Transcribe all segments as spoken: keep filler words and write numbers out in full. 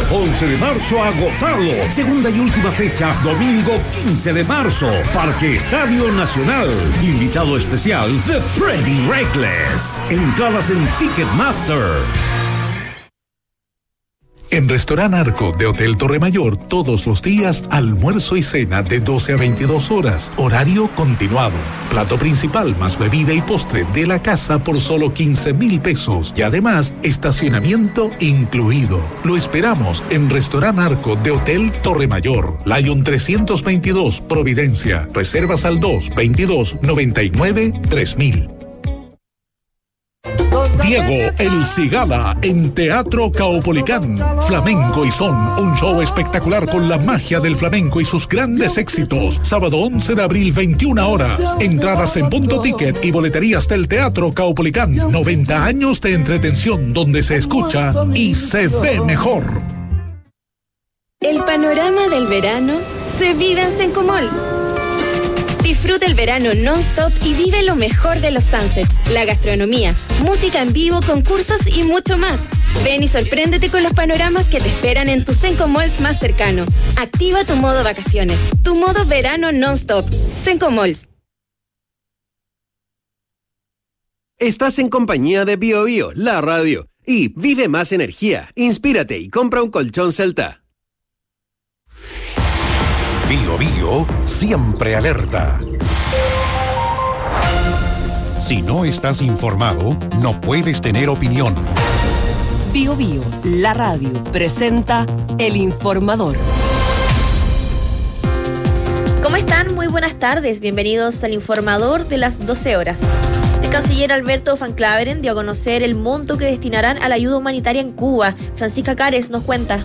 once de marzo agotado. Segunda y última fecha, domingo quince de marzo. Parque Estadio Nacional. Invitado especial, The Pretty Reckless. Entradas en Ticketmaster. En Restaurant Arco de Hotel Torre Mayor, todos los días, almuerzo y cena de doce a veintidós horas, horario continuado. Plato principal más bebida y postre de la casa por solo quince mil pesos y además estacionamiento incluido. Lo esperamos en Restaurant Arco de Hotel Torre Mayor, Lyon trescientos veintidós, Providencia. Reservas al dos veintidós noventa y nueve tres mil. Diego El Cigala en Teatro Caupolicán. Flamenco y Son, un show espectacular con la magia del flamenco y sus grandes éxitos. Sábado once de abril, veintiuna horas. Entradas en Punto Ticket y boleterías del Teatro Caupolicán. noventa años de entretención donde se escucha y se ve mejor. El panorama del verano se vive en Sencomalls. Disfruta el verano non-stop y vive lo mejor de los sunsets, la gastronomía, música en vivo, concursos y mucho más. Ven y sorpréndete con los panoramas que te esperan en tu Sencomalls más cercano. Activa tu modo vacaciones, tu modo verano non-stop. Sencomalls. Estás en compañía de Bio Bio, la radio. Y vive más energía, inspírate y compra un colchón Celta. Bio Bio, siempre alerta. Si no estás informado, no puedes tener opinión. Bio Bio, la radio, presenta El Informador. ¿Cómo están? Muy buenas tardes. Bienvenidos al Informador de las doce horas. El canciller Alberto Van Claveren dio a conocer el monto que destinarán a la ayuda humanitaria en Cuba. Francisca Cares nos cuenta.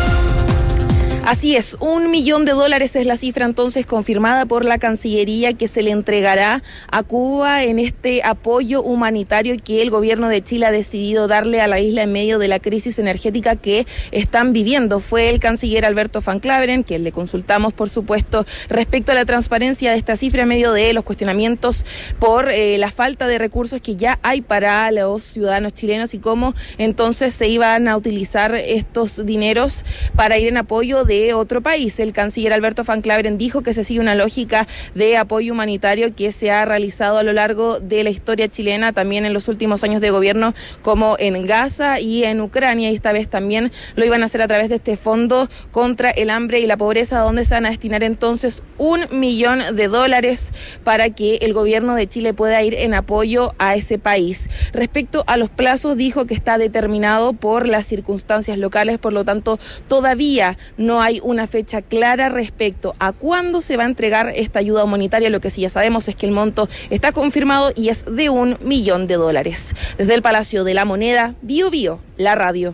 Así es, un millón de dólares es la cifra entonces confirmada por la Cancillería que se le entregará a Cuba en este apoyo humanitario que el gobierno de Chile ha decidido darle a la isla en medio de la crisis energética que están viviendo. Fue el canciller Alberto Van Claveren, quien le consultamos por supuesto respecto a la transparencia de esta cifra en medio de los cuestionamientos por eh, la falta de recursos que ya hay para los ciudadanos chilenos y cómo entonces se iban a utilizar estos dineros para ir en apoyo de otro país. El canciller Alberto Van Claveren dijo que se sigue una lógica de apoyo humanitario que se ha realizado a lo largo de la historia chilena, también en los últimos años de gobierno, como en Gaza y en Ucrania, y esta vez también lo iban a hacer a través de este fondo contra el hambre y la pobreza, donde se van a destinar entonces un millón de dólares para que el gobierno de Chile pueda ir en apoyo a ese país. Respecto a los plazos, dijo que está determinado por las circunstancias locales, por lo tanto todavía no hay una fecha clara respecto a cuándo se va a entregar esta ayuda humanitaria. Lo que sí ya sabemos es que el monto está confirmado y es de un millón de dólares. Desde el Palacio de la Moneda, Bio Bio, la radio.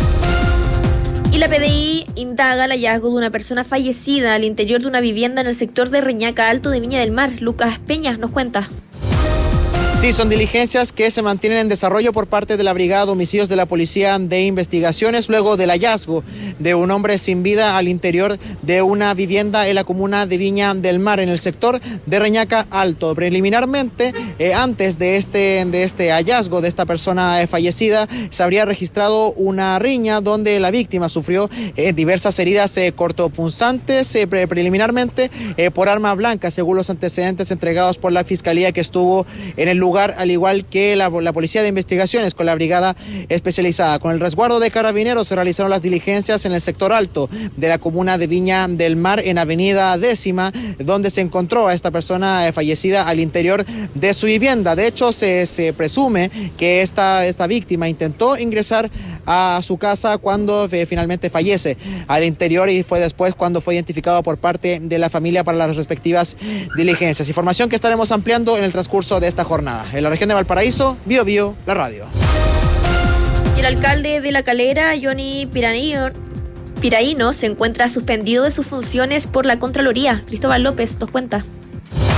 Y la P D I indaga el hallazgo de una persona fallecida al interior de una vivienda en el sector de Reñaca Alto de Viña del Mar. Lucas Peña nos cuenta. Sí, son diligencias que se mantienen en desarrollo por parte de la Brigada de Homicidios de la Policía de Investigaciones luego del hallazgo de un hombre sin vida al interior de una vivienda en la comuna de Viña del Mar, en el sector de Reñaca Alto. Preliminarmente, eh, antes de este, de este hallazgo de esta persona eh, fallecida, se habría registrado una riña donde la víctima sufrió eh, diversas heridas eh, cortopunzantes, eh, pre preliminarmente eh, por arma blanca, según los antecedentes entregados por la Fiscalía que estuvo en el lugar, al igual que la, la Policía de Investigaciones con la Brigada Especializada. Con el resguardo de carabineros se realizaron las diligencias en el sector alto de la comuna de Viña del Mar, en Avenida Décima, donde se encontró a esta persona eh, fallecida al interior de su vivienda. De hecho, se, se presume que esta, esta víctima intentó ingresar a su casa cuando eh, finalmente fallece al interior, y fue después cuando fue identificado por parte de la familia para las respectivas diligencias. Información que estaremos ampliando en el transcurso de esta jornada. En la región de Valparaíso, Bio Bio, la radio. Y el alcalde de La Calera, Johnny Piraíno, Piraíno, se encuentra suspendido de sus funciones por la Contraloría. Cristóbal López nos cuenta.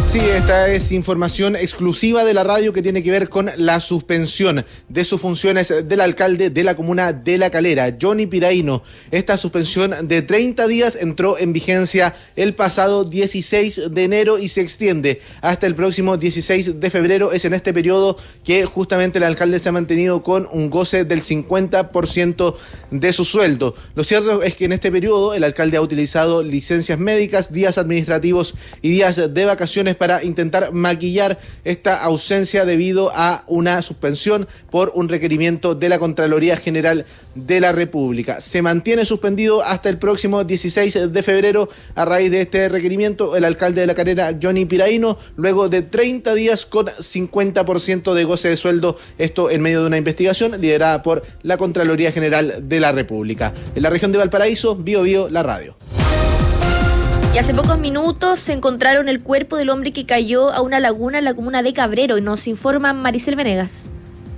Sí, esta es información exclusiva de la radio que tiene que ver con la suspensión de sus funciones del alcalde de la comuna de La Calera, Johnny Piraino. Esta suspensión de treinta días entró en vigencia el pasado dieciséis de enero y se extiende hasta el próximo dieciséis de febrero. Es en este periodo que justamente el alcalde se ha mantenido con un goce del cincuenta por ciento de su sueldo. Lo cierto es que en este periodo el alcalde ha utilizado licencias médicas, días administrativos y días de vacaciones para intentar maquillar esta ausencia debido a una suspensión por un requerimiento de la Contraloría General de la República. Se mantiene suspendido hasta el próximo dieciséis de febrero a raíz de este requerimiento el alcalde de La Calera, Johnny Piraino, luego de treinta días con cincuenta por ciento de goce de sueldo, esto en medio de una investigación liderada por la Contraloría General de la República. En la región de Valparaíso, Bio Bio, la radio. Y hace pocos minutos se encontraron el cuerpo del hombre que cayó a una laguna en la comuna de Cabrero, y nos informa Maricel Venegas.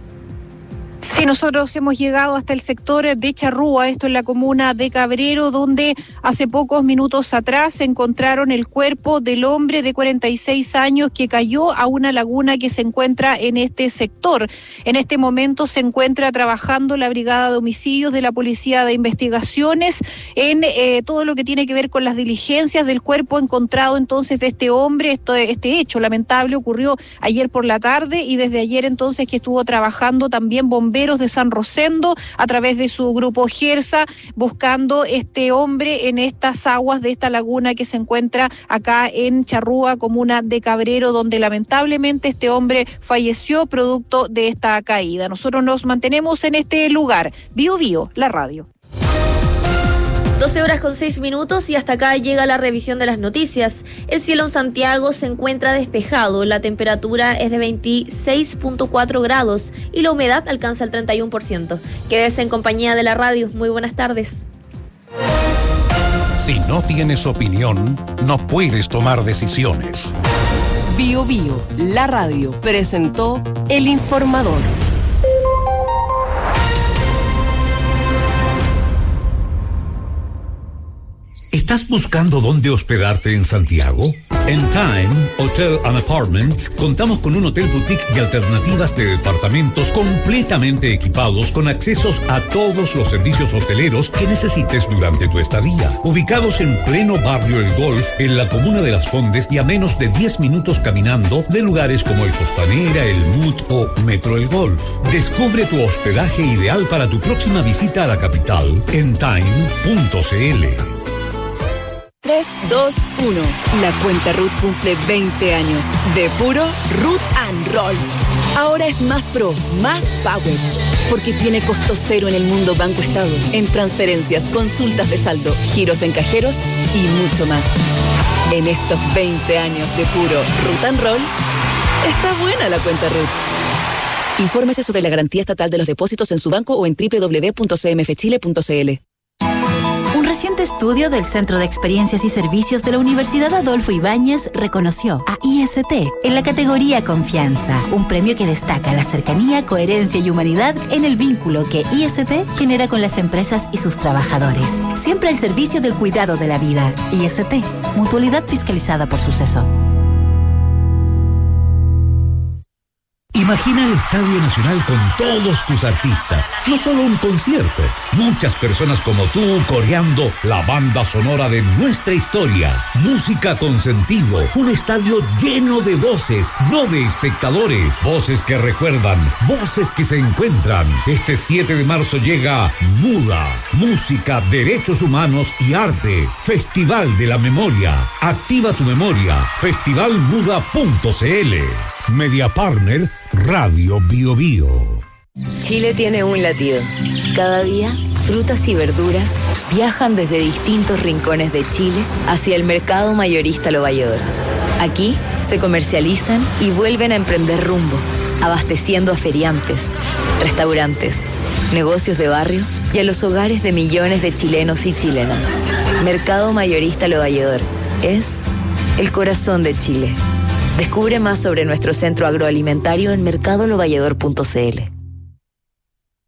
Sí, nosotros hemos llegado hasta el sector de Charrúa, esto en la comuna de Cabrero, donde hace pocos minutos atrás se encontraron el cuerpo del hombre de cuarenta y seis años que cayó a una laguna que se encuentra en este sector. En este momento se encuentra trabajando la Brigada de Homicidios de la Policía de Investigaciones en eh, todo lo que tiene que ver con las diligencias del cuerpo encontrado entonces de este hombre. Esto, este hecho lamentable ocurrió ayer por la tarde y desde ayer entonces que estuvo trabajando también bomberos de San Rosendo a través de su grupo Gersa, buscando este hombre en estas aguas de esta laguna que se encuentra acá en Charrúa, comuna de Cabrero, donde lamentablemente este hombre falleció producto de esta caída. Nosotros nos mantenemos en este lugar. Bio Bio, la radio. doce horas con seis minutos y hasta acá llega la revisión de las noticias. El cielo en Santiago se encuentra despejado, la temperatura es de veintiséis punto cuatro grados y la humedad alcanza el treinta y uno por ciento. Quédese en compañía de la radio. Muy buenas tardes. Si no tienes opinión, no puedes tomar decisiones. Bio Bio, la radio, presentó El Informador. ¿Estás buscando dónde hospedarte en Santiago? En Time Hotel and Apartments contamos con un hotel boutique y alternativas de departamentos completamente equipados con accesos a todos los servicios hoteleros que necesites durante tu estadía. Ubicados en pleno barrio El Golf, en la comuna de Las Condes y a menos de diez minutos caminando de lugares como el Costanera, el M U T o Metro El Golf. Descubre tu hospedaje ideal para tu próxima visita a la capital en time punto c l. tres, dos, uno. La cuenta Ruth cumple veinte años. De puro Ruth and Roll. Ahora es más pro, más power. Porque tiene costo cero en el mundo Banco Estado. En transferencias, consultas de saldo, giros en cajeros y mucho más. En estos veinte años de puro Ruth and Roll, está buena la cuenta Ruth. Infórmese sobre la garantía estatal de los depósitos en su banco o en doble u doble u doble u punto c m f chile punto c l. Un reciente estudio del Centro de Experiencias y Servicios de la Universidad Adolfo Ibáñez reconoció a I S T en la categoría Confianza, un premio que destaca la cercanía, coherencia y humanidad en el vínculo que I S T genera con las empresas y sus trabajadores. Siempre al servicio del cuidado de la vida. I S T, mutualidad fiscalizada por Suceso. Imagina el Estadio Nacional con todos tus artistas, no solo un concierto, muchas personas como tú coreando la banda sonora de nuestra historia, música con sentido, un estadio lleno de voces, no de espectadores, voces que recuerdan, voces que se encuentran. Este siete de marzo llega Muda, música, derechos humanos y arte, Festival de la Memoria, activa tu memoria, festival muda punto c l. Media Partner, Radio Bio Bio. Chile tiene un latido. Cada día, frutas y verduras viajan desde distintos rincones de Chile hacia el mercado mayorista Lo Valledor. Aquí se comercializan y vuelven a emprender rumbo, abasteciendo a feriantes, restaurantes, negocios de barrio y a los hogares de millones de chilenos y chilenas. Mercado mayorista Lo Valledor es el corazón de Chile. Descubre más sobre nuestro centro agroalimentario en mercado lo valledor punto c l.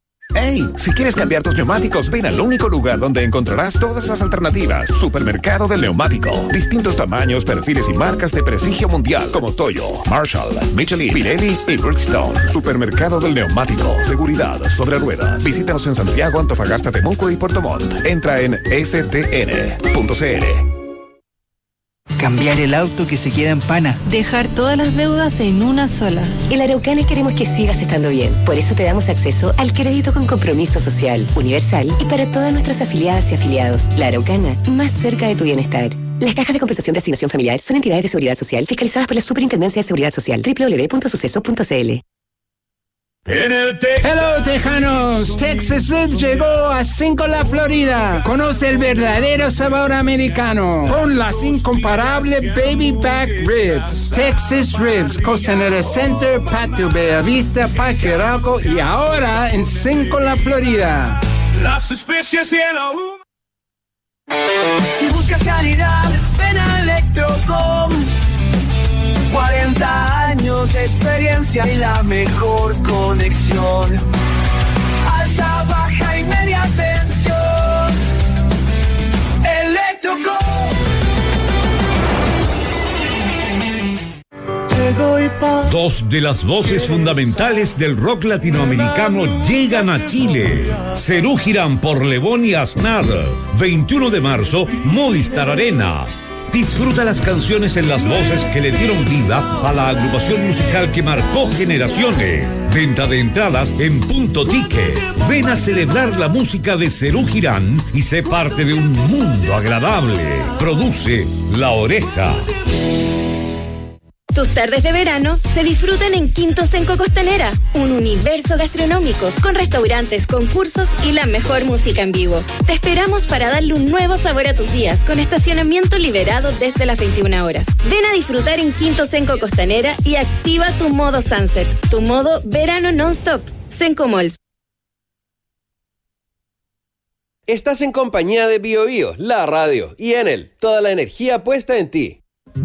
Hey, si quieres cambiar tus neumáticos, ven al único lugar donde encontrarás todas las alternativas. Supermercado del Neumático. Distintos tamaños, perfiles y marcas de prestigio mundial como Toyo, Marshall, Michelin, Pirelli y Bridgestone. Supermercado del Neumático. Seguridad sobre ruedas. Visítanos en Santiago, Antofagasta, Temuco y Puerto Montt. Entra en s t n punto c l. Cambiar el auto que se queda en pana. Dejar todas las deudas en una sola. En la Araucana queremos que sigas estando bien. Por eso te damos acceso al crédito con compromiso social, universal y para todas nuestras afiliadas y afiliados. La Araucana, más cerca de tu bienestar. Las cajas de compensación de asignación familiar son entidades de seguridad social fiscalizadas por la Superintendencia de Seguridad Social. doble u doble u doble u punto suceso punto c l. En el te Hello Tejanos, Texas Ribs llegó a Cinco La Florida. Conoce el verdadero sabor americano con las incomparables Baby Back Ribs. Texas Ribs, Costanera Center, Patio Bellavista, Parque Arauco y ahora en Cinco La Florida. Las especies y el ahumado. Si buscas calidad, ven a Electrocom. cuarenta años de experiencia y la mejor conexión. Alta, baja y media tensión. Electrocom. Dos de las voces fundamentales del rock latinoamericano llegan a Chile. Serú Girán por Lebón y Aznar. veintiuno de marzo, Movistar Arena. Disfruta las canciones en las voces que le dieron vida a la agrupación musical que marcó generaciones. Venta de entradas en Punto Ticket. Ven a celebrar la música de Serú Girán y sé parte de un mundo agradable. Produce La Oreja. Tus tardes de verano se disfrutan en Quinto Senco Costanera, un universo gastronómico con restaurantes, concursos y la mejor música en vivo. Te esperamos para darle un nuevo sabor a tus días con estacionamiento liberado desde las veintiuna horas. Ven a disfrutar en Quinto Senco Costanera y activa tu modo Sunset, tu modo verano non-stop. Senco Malls. Estás en compañía de Bio Bio, la radio, y Enel, toda la energía puesta en ti.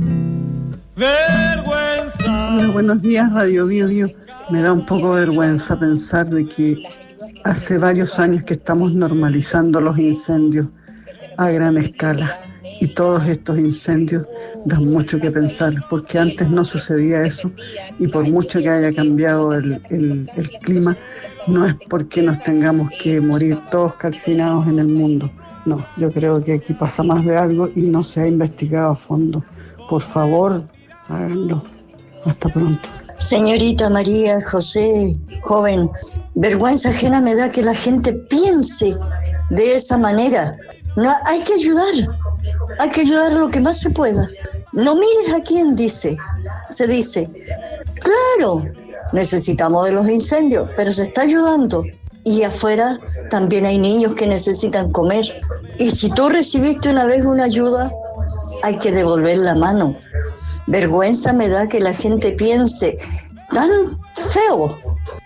Vergüenza. Hola, buenos días, Radio Bio Bio. Me da un poco de vergüenza pensar de que hace varios años que estamos normalizando los incendios a gran escala y todos estos incendios dan mucho que pensar, porque antes no sucedía eso y por mucho que haya cambiado el, el, el clima, no es porque nos tengamos que morir todos calcinados en el mundo. No, yo creo que aquí pasa más de algo y no se ha investigado a fondo. Por favor, háganlo. Hasta pronto. Señorita María José, joven, vergüenza ajena me da que la gente piense de esa manera. No, hay que ayudar, hay que ayudar lo que más se pueda. No mires a quién dice, se dice, claro, necesitamos de los incendios, pero se está ayudando. Y afuera también hay niños que necesitan comer. Y si tú recibiste una vez una ayuda, hay que devolver la mano. Vergüenza me da que la gente piense tan feo.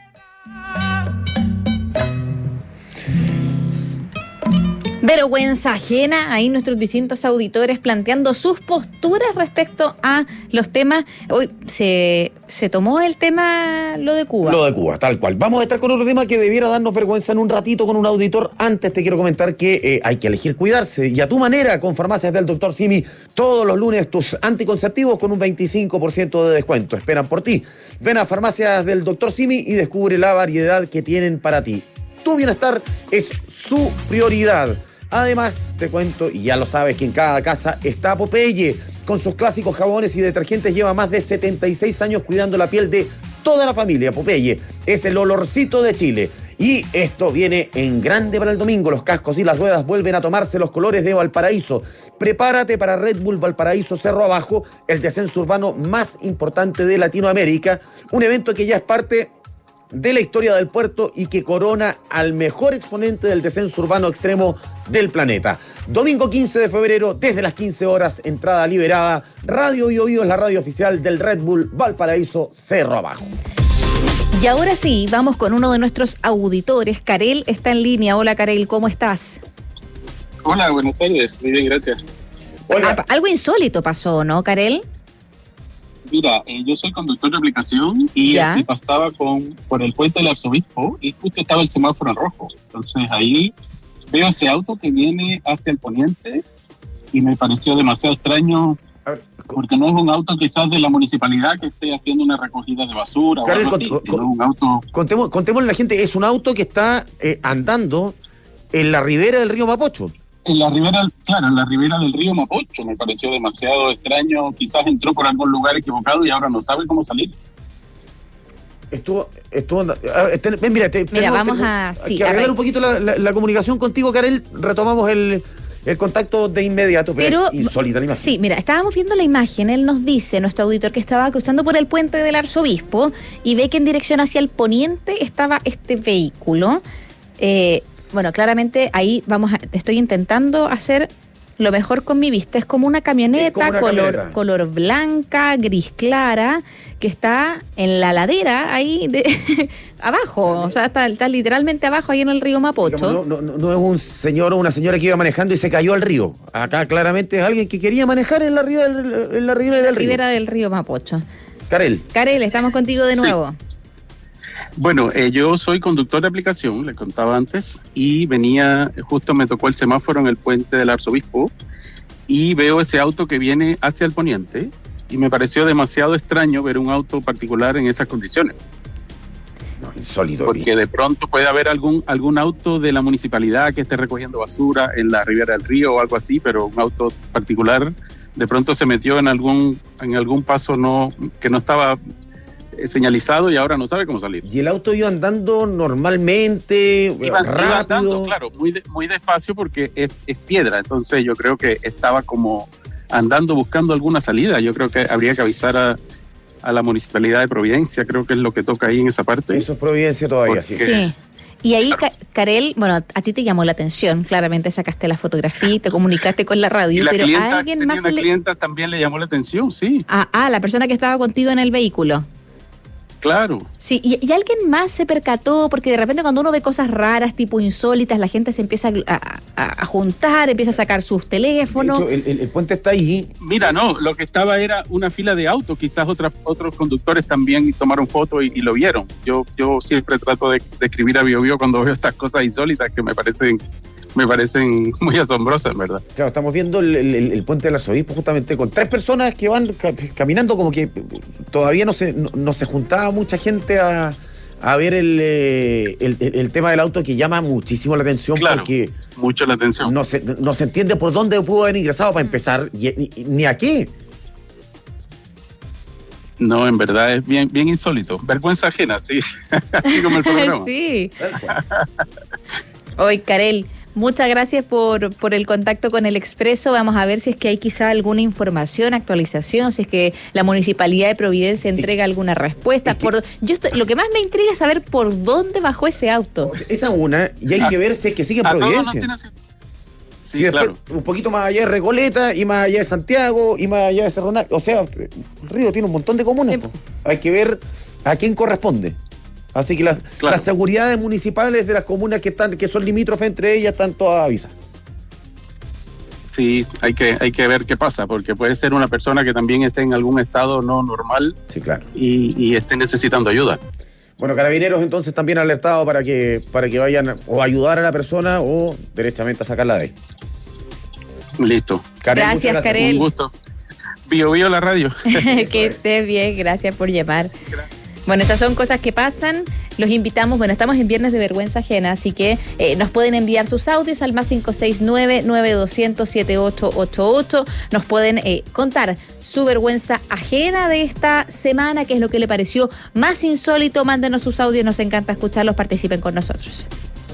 Vergüenza ajena, ahí nuestros distintos auditores planteando sus posturas respecto a los temas. Hoy se, se tomó el tema, lo de Cuba. Lo de Cuba, tal cual. Vamos a estar con otro tema que debiera darnos vergüenza en un ratito con un auditor. Antes te quiero comentar que eh, hay que elegir cuidarse y a tu manera con Farmacias del doctor Simi. Todos los lunes tus anticonceptivos con un veinticinco por ciento de descuento. Esperan por ti. Ven a Farmacias del doctor Simi y descubre la variedad que tienen para ti. Tu bienestar es su prioridad. Además, te cuento, y ya lo sabes, que en cada casa está Popeye. Con sus clásicos jabones y detergentes lleva más de setenta y seis años cuidando la piel de toda la familia. Popeye es el olorcito de Chile. Y esto viene en grande para el domingo. Los cascos y las ruedas vuelven a tomarse los colores de Valparaíso. Prepárate para Red Bull Valparaíso Cerro Abajo, el descenso urbano más importante de Latinoamérica. Un evento que ya es parte de la historia del puerto y que corona al mejor exponente del descenso urbano extremo del planeta. Domingo quince de febrero, desde las quince horas, entrada liberada. Radio Bio Bio es la radio oficial del Red Bull Valparaíso Cerro Abajo. Y ahora sí, vamos con uno de nuestros auditores. Karel está en línea. Hola, Karel, ¿cómo estás? Hola, buenas tardes. Muy bien, gracias. Oiga. Algo insólito pasó, ¿no, Karel? Mira, eh, yo soy conductor de aplicación y, y pasaba con por el puente del Arzobispo y justo estaba el semáforo en rojo. Entonces ahí veo ese auto que viene hacia el poniente y me pareció demasiado extraño porque no es un auto quizás de la municipalidad que esté haciendo una recogida de basura Karel, o algo así, con, sino con, un auto... Contemos, contémosle a la gente, es un auto que está eh, andando en la ribera del río Mapocho. En la ribera, claro, en la ribera del río Mapocho, me pareció demasiado extraño, quizás entró por algún lugar equivocado y ahora no sabe cómo salir. Estuvo, estuvo, te, mira, te, mira tenemos, vamos tenemos, a, sí, que arreglar un poquito la, la, la comunicación contigo, Karel, retomamos el... El contacto de inmediato, pero, pero es insólita la imagen. Sí, mira, estábamos viendo la imagen, él nos dice, nuestro auditor, que estaba cruzando por el puente del Arzobispo y ve que en dirección hacia el poniente estaba este vehículo. Eh, bueno, claramente ahí vamos a, estoy intentando hacer lo mejor con mi vista. Es como una camioneta, como una color, camioneta. color blanca, gris clara, que está en la ladera ahí de abajo, o sea, está, está literalmente abajo ahí en el río Mapocho. No, no, no, no es un señor o una señora que iba manejando y se cayó al río. Acá claramente es alguien que quería manejar en la ribera del, en la ribera del la río. ribera del río Mapocho. Karel. Karel, estamos contigo de nuevo. Sí. Bueno, eh, yo soy conductor de aplicación, le contaba antes, y venía, justo me tocó el semáforo en el puente del Arzobispo y veo ese auto que viene hacia el poniente y me pareció demasiado extraño ver un auto particular en esas condiciones. No, insólito. Porque de pronto puede haber algún algún auto de la municipalidad que esté recogiendo basura en la ribera del río o algo así, pero un auto particular de pronto se metió en algún en algún paso no que no estaba señalizado y ahora no sabe cómo salir. ¿Y el auto iba andando normalmente, iba, rápido? Iba andando, claro, muy de, muy despacio porque es, es piedra, entonces yo creo que estaba como andando buscando alguna salida. Yo creo que habría que avisar a, a la Municipalidad de Providencia, creo que es lo que toca ahí en esa parte. Eso es Providencia todavía, sí. Sí. Y ahí, claro. Karel, bueno, a ti te llamó la atención, claramente sacaste la fotografía y te comunicaste con la radio, y la pero clienta, a alguien tenía más... una le... clienta también le llamó la atención, sí. Ah, ah, la persona que estaba contigo en el vehículo. Claro. Sí, y, y alguien más se percató, porque de repente cuando uno ve cosas raras, tipo insólitas, la gente se empieza a, a, a juntar, empieza a sacar sus teléfonos. De hecho, el, el, el puente está ahí. Mira, no, lo que estaba era una fila de autos, quizás otras, otros conductores también tomaron fotos y, y lo vieron. Yo yo siempre trato de, de escribir a Bio Bio cuando veo estas cosas insólitas que me parecen me parecen muy asombrosas, ¿verdad? Claro, estamos viendo el, el, el puente del Arzobispo justamente con tres personas que van ca- caminando como que todavía no se, no, no se juntaba mucha gente a, a ver el, el, el, el tema del auto, que llama muchísimo la atención, claro, porque mucho la atención. No se, no se entiende por dónde pudo haber ingresado para empezar, y, ni, ni a qué. No, en verdad es bien bien insólito. Vergüenza ajena, sí. Así como el programa. Sí. Hoy, Karel, muchas gracias por, por el contacto con el Expreso. Vamos a ver si es que hay quizá alguna información, actualización, si es que la Municipalidad de Providencia entrega alguna respuesta. Por, yo estoy, lo que más me intriga es saber por dónde bajó ese auto. Esa es una, y hay que ver si es que sigue en Providencia. Sí, si después, claro, un poquito más allá de Recoleta, y más allá de Santiago, y más allá de Cerro Navia. O sea, el río tiene un montón de comunas. Sí. Hay que ver a quién corresponde. Así que las, claro, las seguridades municipales de las comunas que están, que son limítrofes entre ellas, están todas avisadas. Sí, hay que, hay que ver qué pasa, porque puede ser una persona que también esté en algún estado no normal. Sí, claro. Y, y esté necesitando ayuda. Bueno, Carabineros entonces también alertado para que, para que vayan o a ayudar a la persona o derechamente a sacarla de ahí. Listo. Karel, gracias, gracias, Karel. Un gusto. Bio Bio la radio. Que esté bien, gracias por llamar. Gracias. Bueno, esas son cosas que pasan. Los invitamos, bueno, estamos en Viernes de Vergüenza Ajena, así que eh, nos pueden enviar sus audios al más cinco seis nueve, nueve dos cero cero, siete ocho ocho ocho. Nos pueden eh, contar su vergüenza ajena de esta semana, qué es lo que le pareció más insólito. Mándenos sus audios, nos encanta escucharlos, participen con nosotros.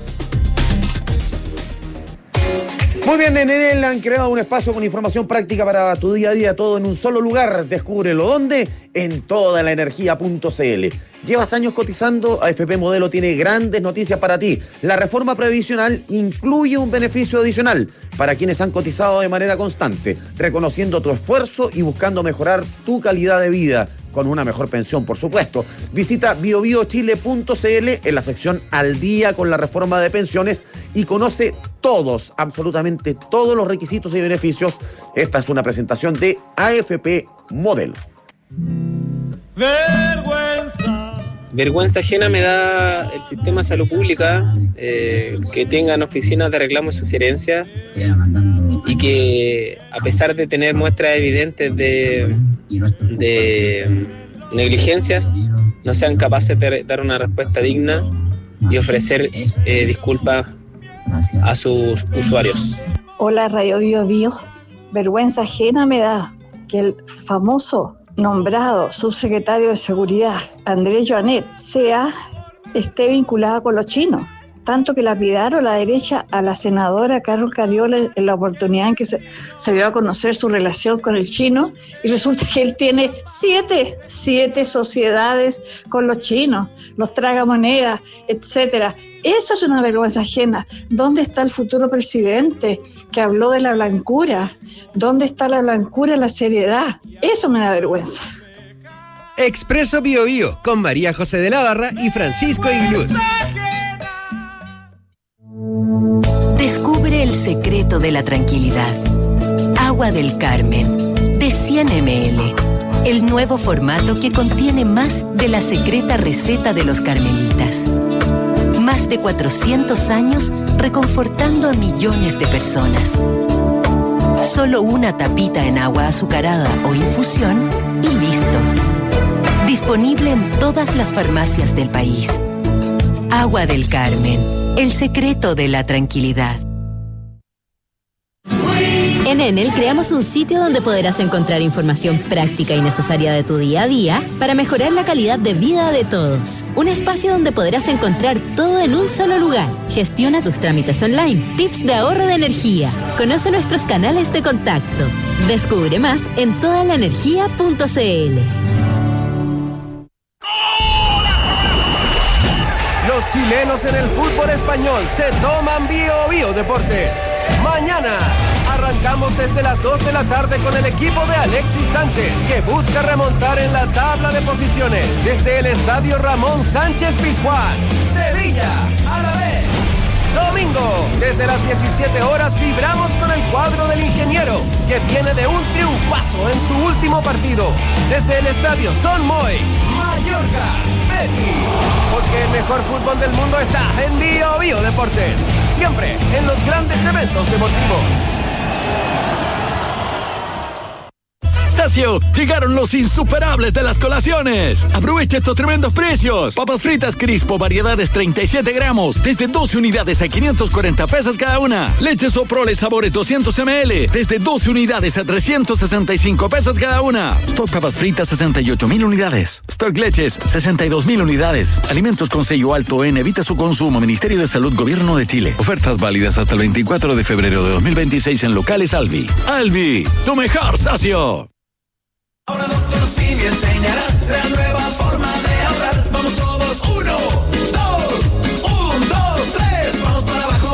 Muy bien, en él han creado un espacio con información práctica para tu día a día, todo en un solo lugar. Descúbrelo dónde, en toda la energía punto c l. Llevas años cotizando, A F P Modelo tiene grandes noticias para ti. La reforma previsional incluye un beneficio adicional para quienes han cotizado de manera constante, reconociendo tu esfuerzo y buscando mejorar tu calidad de vida, con una mejor pensión, por supuesto. Visita bio bio chile punto c l en la sección Al día con la reforma de pensiones y conoce todos, absolutamente todos los requisitos y beneficios. Esta es una presentación de A F P Modelo. Vergüenza. Vergüenza ajena me da el sistema de salud pública, eh, que tengan oficinas de reclamo y sugerencias y que, a pesar de tener muestras evidentes de, de negligencias, no sean capaces de dar una respuesta digna y ofrecer eh, disculpas a sus usuarios. Hola, Radio Bio Bio. Vergüenza ajena me da que el famoso nombrado subsecretario de Seguridad, Andrés Joanet, sea, esté vinculado con los chinos. Tanto que lapidaron la derecha a la senadora Carol Cariola en la oportunidad en que se, se dio a conocer su relación con el chino, y resulta que él tiene siete, siete sociedades con los chinos, los tragamonedas, etcétera. Eso es una vergüenza ajena. ¿Dónde está el futuro presidente que habló de la blancura? ¿Dónde está la blancura y la seriedad? Eso me da vergüenza. Expreso Bio Bio con María José de la Barra y Francisco Iglús. Descubre el secreto de la tranquilidad. Agua del Carmen, de cien mililitros. El nuevo formato que contiene más de la secreta receta de los carmelitas. Más de cuatrocientos años reconfortando a millones de personas. Solo una tapita en agua azucarada o infusión y listo. Disponible en todas las farmacias del país. Agua del Carmen, el secreto de la tranquilidad. En Enel creamos un sitio donde podrás encontrar información práctica y necesaria de tu día a día para mejorar la calidad de vida de todos. Un espacio donde podrás encontrar todo en un solo lugar. Gestiona tus trámites online, tips de ahorro de energía. Conoce nuestros canales de contacto. Descubre más en toda la energía punto c l. Los chilenos en el fútbol español se toman Bio Bio Deportes. Mañana arrancamos desde las dos de la tarde con el equipo de Alexis Sánchez, que busca remontar en la tabla de posiciones desde el Estadio Ramón Sánchez Pizjuán. Sevilla, a la vez. Domingo, desde las diecisiete horas, vibramos con el cuadro del ingeniero, que viene de un triunfazo en su último partido. Desde el Estadio Son Moix, Mallorca, Betis. Porque el mejor fútbol del mundo está en Bio Bio Deportes. Siempre en los grandes eventos deportivos. Sacio, llegaron los insuperables de las colaciones. Aprovecha estos tremendos precios. Papas fritas Crispo, variedades treinta y siete gramos, desde doce unidades a quinientos cuarenta pesos cada una. Leche Soprole sabores doscientos mililitros, desde doce unidades a trescientos sesenta y cinco pesos cada una. Stock papas fritas sesenta y ocho mil unidades. Stock leches sesenta y dos mil unidades. Alimentos con sello alto en evita su consumo. Ministerio de Salud, Gobierno de Chile. Ofertas válidas hasta el veinticuatro de febrero de dos mil veintiséis en locales Alvi. Alvi, tu mejor socio. Ahora doctor Simi enseñará la nueva forma de ahorrar. Vamos todos, uno, dos, un, dos, tres, vamos para abajo.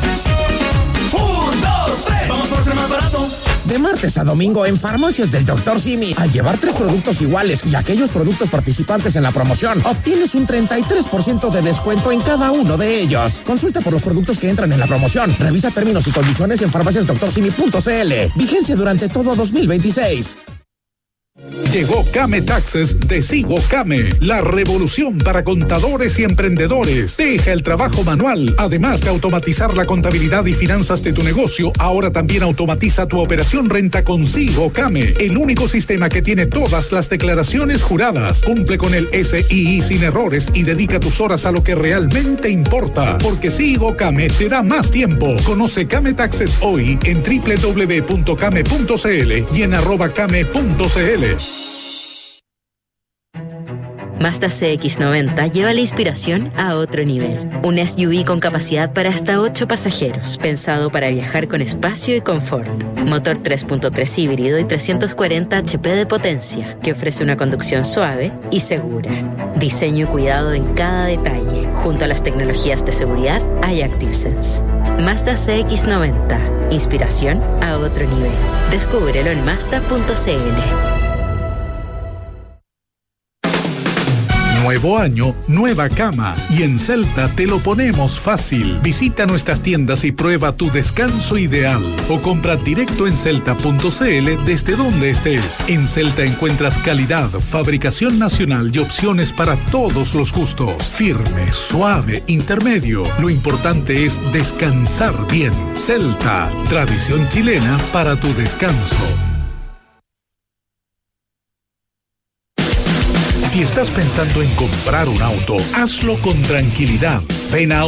Un, dos, tres, vamos por ser más barato. De martes a domingo en Farmacias del doctor Simi, al llevar tres productos iguales y aquellos productos participantes en la promoción, obtienes un treinta y tres por ciento de descuento en cada uno de ellos. Consulta por los productos que entran en la promoción. Revisa términos y condiciones en farmacias doctor simi punto c l. Vigencia durante todo dos mil veintiséis. Llegó Came Taxes de Sigo Came, la revolución para contadores y emprendedores. Deja el trabajo manual. Además de automatizar la contabilidad y finanzas de tu negocio, ahora también automatiza tu operación renta con Sigo Came, el único sistema que tiene todas las declaraciones juradas. Cumple con el S I I sin errores y dedica tus horas a lo que realmente importa, porque Sigo Came te da más tiempo. Conoce Came Taxes hoy en doble u doble u doble u punto came punto c l y en arroba came punto c l. Mazda C X noventa lleva la inspiración a otro nivel. Un S U V con capacidad para hasta ocho pasajeros, pensado para viajar con espacio y confort. Motor tres punto tres híbrido y trescientos cuarenta H P de potencia, que ofrece una conducción suave y segura. Diseño y cuidado en cada detalle. Junto a las tecnologías de seguridad hay ActiveSense. Mazda C X noventa. Inspiración a otro nivel. Descúbrelo en mazda punto c l. Nuevo año, nueva cama. Y en Celta te lo ponemos fácil. Visita nuestras tiendas y prueba tu descanso ideal. O compra directo en celta punto c l desde donde estés. En Celta encuentras calidad, fabricación nacional y opciones para todos los gustos. Firme, suave, intermedio. Lo importante es descansar bien. Celta, tradición chilena para tu descanso. Si estás pensando en comprar un auto, hazlo con tranquilidad. Ven a